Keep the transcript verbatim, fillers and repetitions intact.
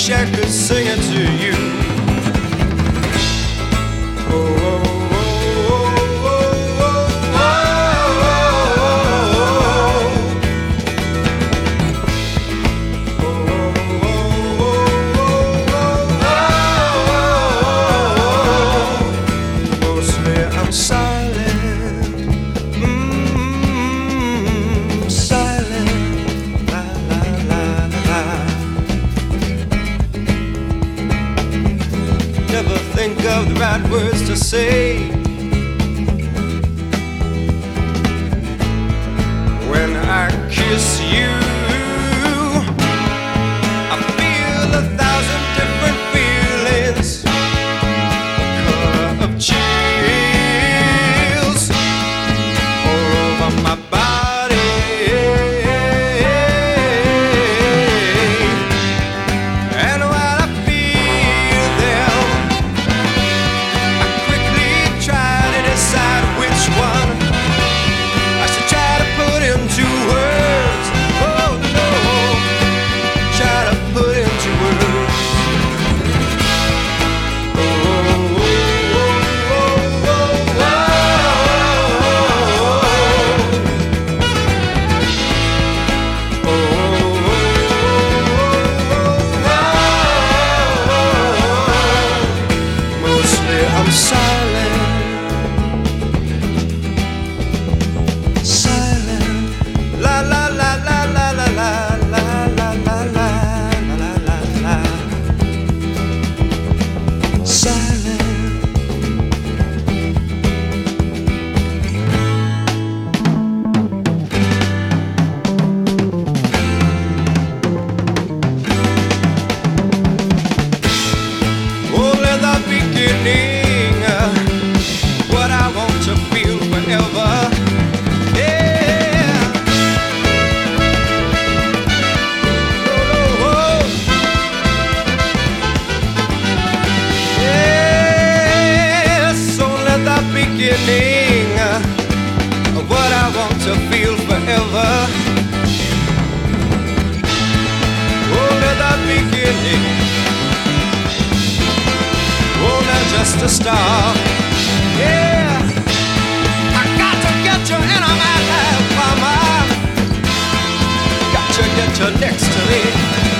wish I could sing it to you. Oh, oh, oh, oh, oh, oh, oh. Mostly I'm silent, mm, silent, la la la la. Never think of the right words to say when I kiss you. I feel a thousand different feelings, the color of chills all over my body. And when I feel them, I quickly try to decide which one I should try to put into words. Oh no, try to put into words. Oh, oh, oh, oh, oh, oh, oh, oh, oh. Mostly I'm silent, silent, la la la la la la la la la la la la la la, silent. Only the beginning, uh, what I want to feel forever. Yeah. Oh, oh, oh. Yes, only the beginning, uh, of what I want to feel forever. Only the beginning, only just a start. Yeah, I got to get you in my life, mama. Got to get you next to me.